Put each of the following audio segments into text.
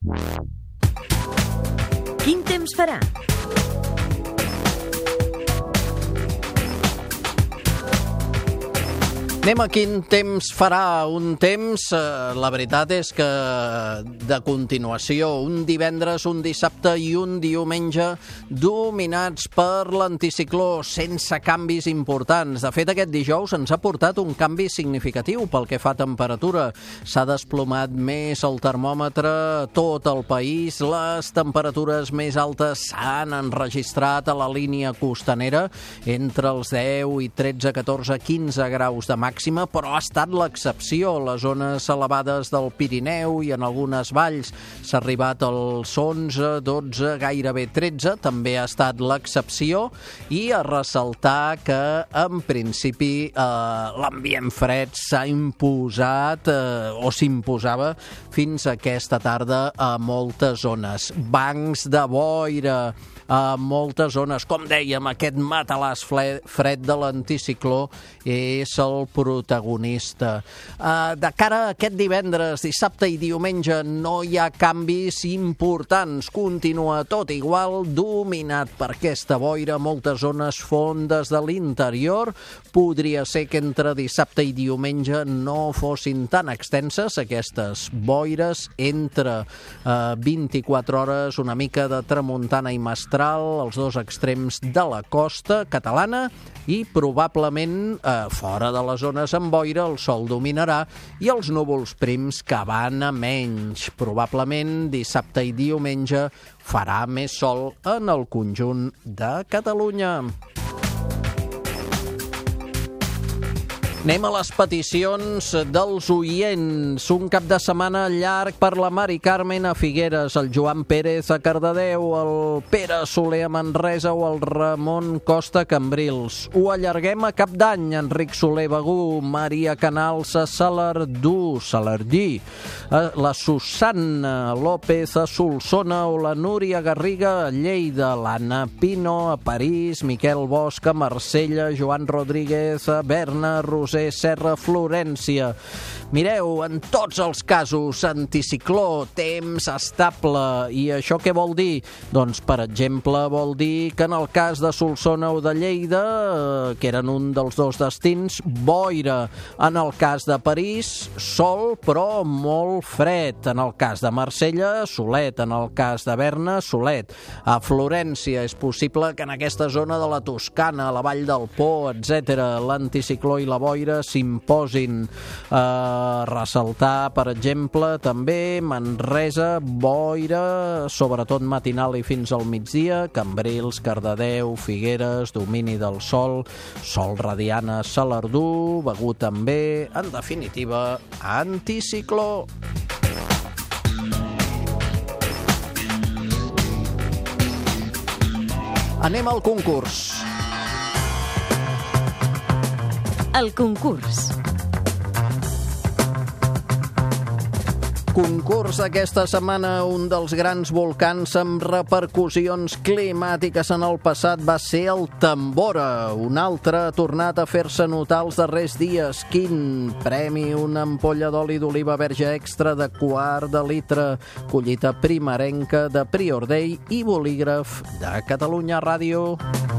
Quin temps farà? Anem a quin temps farà. Un temps, la veritat és que de continuació, un divendres, un dissabte i un diumenge dominats per l'anticicló sense canvis importants. De fet, aquest dijous ens ha portat un canvi significatiu pel que fa a temperatura. S'ha desplomat més el termòmetre a tot el país. Les temperatures més altes s'han enregistrat a la línia costanera entre els 10 i 13, 14, 15 graus de màxima, però ha estat l'excepció. A les zones elevades del Pirineu i en algunes valls s'ha arribat als 11, 12, gairebé 13, també ha estat l'excepció, i a ressaltar que en principi l'ambient fred s'ha imposat o s'imposava fins aquesta tarda a moltes zones. Bancs de boira a moltes zones. Com dèiem, aquest matalàs fred de l'anticicló és el protagonista. De cara a aquest divendres, dissabte i diumenge no hi ha canvis importants. Continua tot igual, dominat per aquesta boira, moltes zones fondes de l'interior. Podria ser que entre dissabte i diumenge no fossin tan extenses aquestes boires, entre 24 hores, una mica de tramuntana i mestral, els dos extrems de la costa catalana, i probablement fora de les zones amb boira el sol dominarà i els núvols prims que van a menys. Probablement dissabte i diumenge farà més sol en el conjunt de Catalunya. Anem a les peticions dels oients. Un cap de setmana llarg per la Mari Carmen a Figueres, el Joan Pérez a Cardedeu, el Pere Soler a Manresa o el Ramon Costa a Cambrils. Ho allarguem a Cap d'Any, Enric Soler Begú, Maria Canals a Salardí, la Susana López a Solsona o la Núria Garriga a Lleida, l'Anna Pino a París, Miquel Bosch a Marsella, Joan Rodríguez a Berna, Roser Serra, Florència. Mireu, en tots els casos, anticicló, temps estable. I això què vol dir? Doncs, per exemple, vol dir que en el cas de Solsona o de Lleida, que eren un dels dos destins, boira. En el cas de París, sol, però molt fred. En el cas de Marsella, solet. En el cas de Berna, solet. A Florència és possible que en aquesta zona de la Toscana, la Vall del Po, etc., l'anticicló i la boira s'imposin. Ressaltar, per exemple, també Manresa, boira, sobretot matinal i fins al migdia, Cambrils, Cardedeu, Figueres, domini del sol, sol radiant a Salardú, Begú també, en definitiva, anticicló. Anem al concurs. El concurs. Concurs aquesta setmana. Un dels grans volcans amb repercussions climàtiques en el passat va ser el Tambora. Un altre ha tornat a fer-se notar els darrers dies. Quin premi? Una ampolla d'oli d'oliva verge extra de 1/4 de litre, collita primerenca de Priordell i bolígraf de Catalunya Ràdio.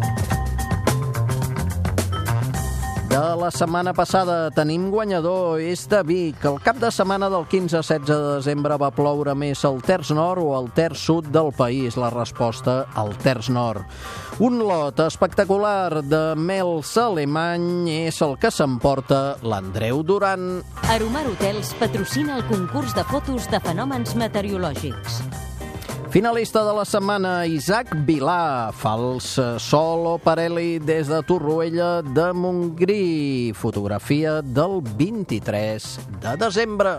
De la setmana passada tenim guanyador, és de Vic. El cap de setmana del 15-16 de desembre va ploure més al terç nord o al terç sud del país. La resposta, al terç nord. Un lot espectacular de mels alemany és el que s'emporta l'Andreu Duran. Aromar Hotels patrocina el concurs de fotos de fenòmens meteorològics. Finalista de la setmana, Isaac Vilà, Fals Sol o Parelli des de Torroella de Montgrí. Fotografia del 23 de desembre.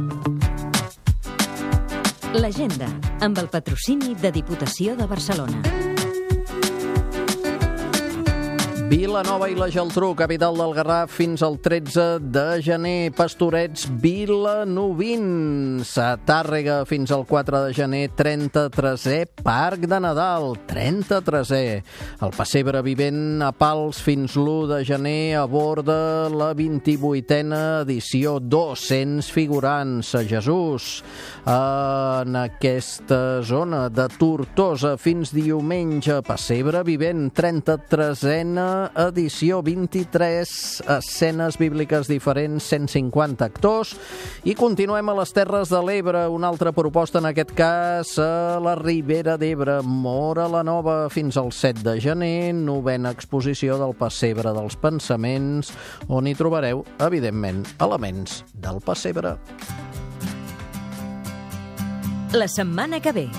L'agenda, amb el patrocini de Diputació de Barcelona. Vilanova i la Geltrú, capital del Garraf, fins al 13 de gener. Pastorets vilanovins. A Tàrrega, fins al 4 de gener. 33è Parc de Nadal, 33è. El Pessebre Vivent a Pals, fins l'1 de gener. Aborda la 28a edició. 200 figurants. A Jesús, en aquesta zona de Tortosa, fins diumenge. Pessebre Vivent, 33a edició, 23 escenes bíbliques diferents, 150 actors. I continuem a les Terres de l'Ebre, una altra proposta, en aquest cas a la Ribera d'Ebre, Móra la Nova, fins al 7 de gener, 9a exposició del Pessebre dels Pensaments, on hi trobareu, evidentment, elements del pessebre. La setmana que ve.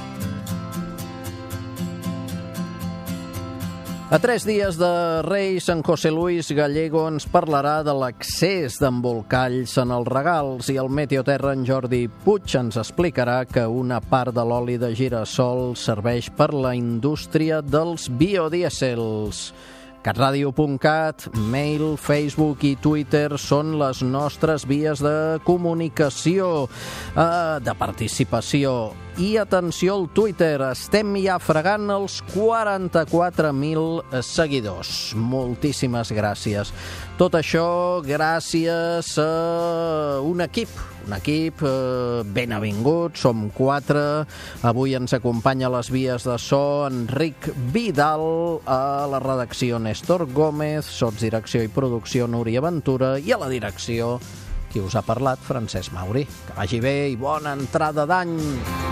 A 3 dies de Reis, en José Luis Gallego ens parlarà de l'accés d'embolcalls en els regals, i el Meteoterra, en Jordi Puig, ens explicarà que una part de l'oli de girassol serveix per la indústria dels biodièsels. catradio.cat, mail, Facebook i Twitter són les nostres vies de comunicació, de participació. I atenció al Twitter, estem ja fregant els 44.000 seguidors. Moltíssimes gràcies. Tot això gràcies a un equip ben avingut, som 4. Avui ens acompanya a les vies de so Enric Vidal, a la redacció Néstor Gómez, sotsdirecció i producció Núria Ventura, i a la direcció qui us ha parlat, Francesc Mauri. Que vagi bé i bona entrada d'any!